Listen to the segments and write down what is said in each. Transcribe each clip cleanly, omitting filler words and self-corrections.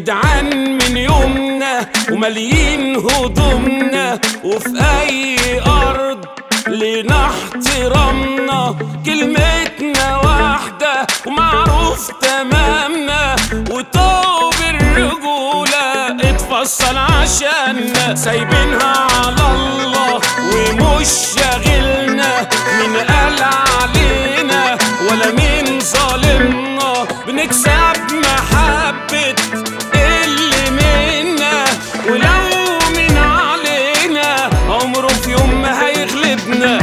جدعان من يومنا وماليين هدومنا، وفي اي ارض لينا احترامنا، كلمتنا واحدة ومعروف تمامنا، وطوب الرجولة اتفصل عشاننا، سايبينها على الله ومش شاغلنا مين قال علينا ولا مين ظالمنا، بنكسب محبة اللي منا، ولو مين علينا عمره في يوم ما هيغلبنا.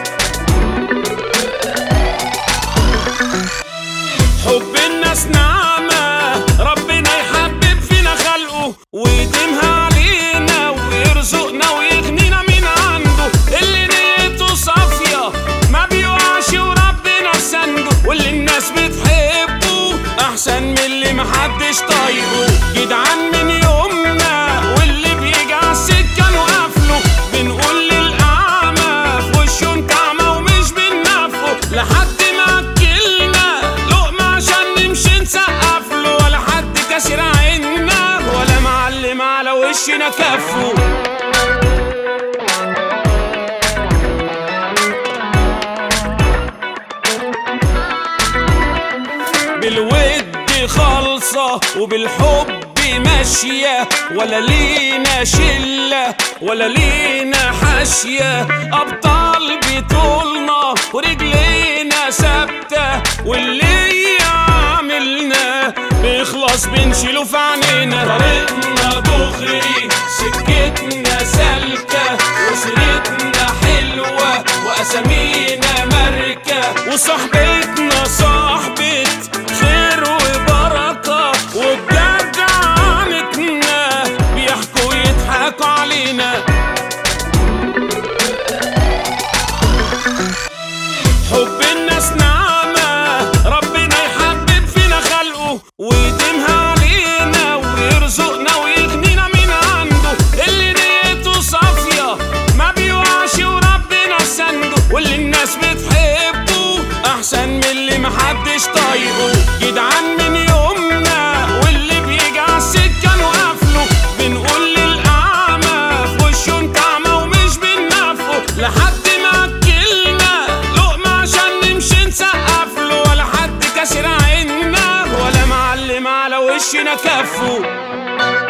حب الناس نعمة ربنا يحبب فينا خلقه ويديمها علينا ويرزقنا ويغنينا من عنده، اللي نيته صافية ما بيوقعش وربنا سنده، واللي الناس بتحبه أحسن من اللي محدش طايقه، جدعان من يومنا واللي بيجي عالسكة نوقفله، بنقول للأعمى في وشه انت أعمى ومش بننافقه، لحد ما أكلنا لقمة عشان نمشي نسقفله، ولا حد كاسر عنا ولا معلم على وشنا كفه. بالود خالصة وبالحب ماشية، ولا لينا شلة ولا لينا حاشية، أبطال بطولنا ورجلينا ثابتة، واللي يعملنا بيخلص بنشيله في عنينا، طريقنا دغري سكتنا سالكة وسيرتنا حلوة وأسامينا ماركة، وصحبتنا صاحبة خير وبركة، وبجد عنتنا بيحكوا يضحكوا علينا. حب الناس نعمة ربنا يحبب فينا خلقه ويديمها علينا ويرزقنا ويغنينا من عنده، اللي نيته صافية ما بيوقعش وربنا سنده، واللي الناس بتحبه أحسن من اللي محدش طايقه، جدعان من يومنا واللي بيجي عالسكة نوقفله، بنقول للأعمى في وشه انت أعمى ومش بننافقه، لحد ما أكلنا لقمة عشان نمشي نسقفله، ولا حد كاسر عنا ولا معلم على وشنا كفه.